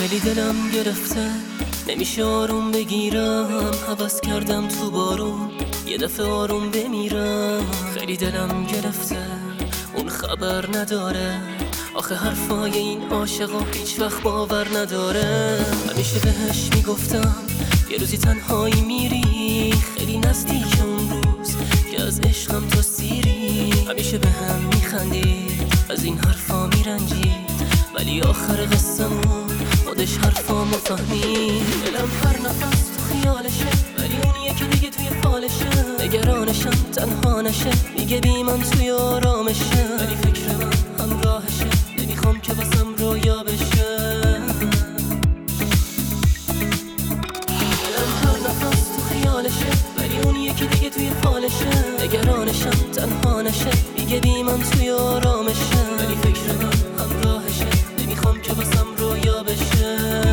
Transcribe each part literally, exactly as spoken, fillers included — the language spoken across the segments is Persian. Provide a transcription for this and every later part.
خیلی دلم گرفته نمیشه آروم بگیرم، هوس کردم تو بارون یه دفعه آروم بمیرم. خیلی دلم گرفته اون خبر نداره، آخه حرفای این عاشقا هیچ وقت باور نداره. همیشه بهش میگفتم یه روزی تنهایی میری، خیلی نزدیک اون روز که از عشقم تو سیری. همیشه به هم میخندید از این حرفا میرنجید، ولی آخر قصه‌مون خودش حرفامو فهمید. دلم هر نفس تو خیالشه، ولی اون یکی دیگه توی فالشه. نگرانشم تنها نشه، میگه بی من توی آرامشه، ولی فکر من همراهشه، نمیخوام که واسم رویا بشه. دلم هر نفس تو خیالشه، ولی اون یکی دیگه توی فالشه. نگرانشم تنها نشه، میگه بی من توی آرامشه، ولی فکر من همراهشه، نمیخوام که واسم رویا بشه.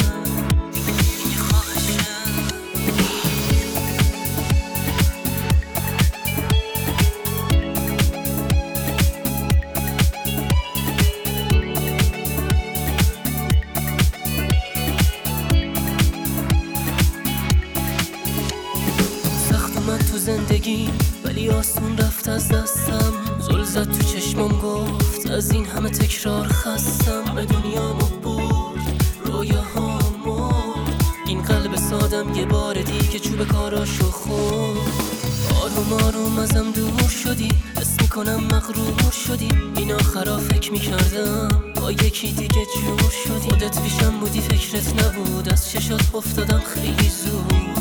تو زندگی ولی آسون رفت از دستم، زل زد تو چشمم گفت از این همه تکرار خستم. همه دنیامو برد رویاهام مرد، این قلب سادم یه بار دیگه چوب کاراشو خورد. آروم آروم ازم دور شدی، حس میکنم مغرور شدی. این آخرا فکر میکردم با یکی دیگه جور شدی. خودت پیشم بودی فکرت نبود، از چشات افتادم خیلی زود.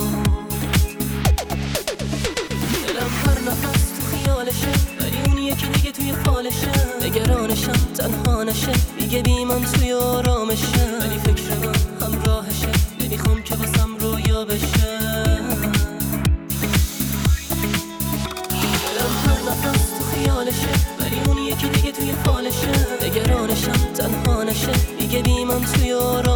نفس تو خیالشه، ولی اون یکی دیگه توی فالشه. نگرانشم تنها نشه، میگه بی من توی آرامشه، ولی فکر من همراهشه، نمیخوام که واسم رویا بشه. دلم هر نفس تو خیالشه، ولی اون یکی دیگه توی فالشه. نگرانشم تنها نشه، میگه بی من توی آرامشه.